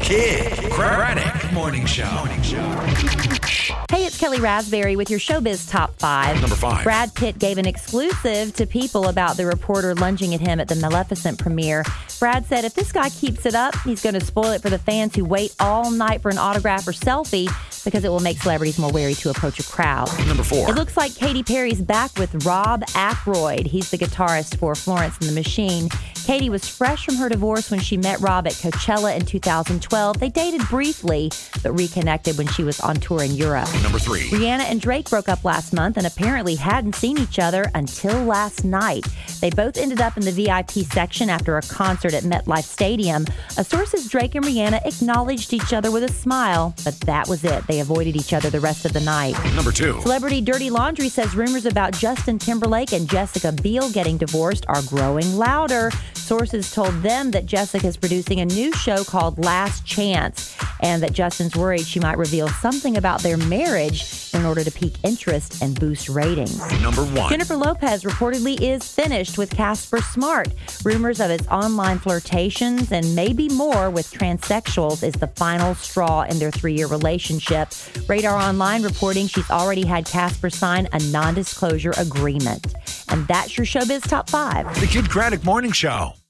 Kid Craddock Morning Show. Hey, it's Kelly Raspberry with your Showbiz Top 5. Number 5. Brad Pitt gave an exclusive to People about the reporter lunging at him at the Maleficent premiere. Brad said if this guy keeps it up, he's going to spoil it for the fans who wait all night for an autograph or selfie because it will make celebrities more wary to approach a crowd. Number 4. It looks like Katy Perry's back with Rob Ackroyd. He's the guitarist for Florence and the Machine. Katy was fresh from her divorce when she met Rob at Coachella in 2012. They dated briefly, but reconnected when she was on tour in Europe. Number 3. Rihanna and Drake broke up last month and apparently hadn't seen each other until last night. They both ended up in the VIP section after a concert at MetLife Stadium. A source says Drake and Rihanna acknowledged each other with a smile, but that was it. They avoided each other the rest of the night. Number 2. Celebrity Dirty Laundry says rumors about Justin Timberlake and Jessica Biel getting divorced are growing louder. Sources told them that Jessica is producing a new show called Last Chance and that Justin's worried she might reveal something about their marriage in order to pique interest and boost ratings. Number 1. Jennifer Lopez reportedly is finished with Casper Smart. Rumors of his online flirtations and maybe more with transsexuals is the final straw in their 3-year relationship. Radar Online reporting she's already had Casper sign a non-disclosure agreement. And that's your Showbiz Top 5. The Kid Craddock Morning Show.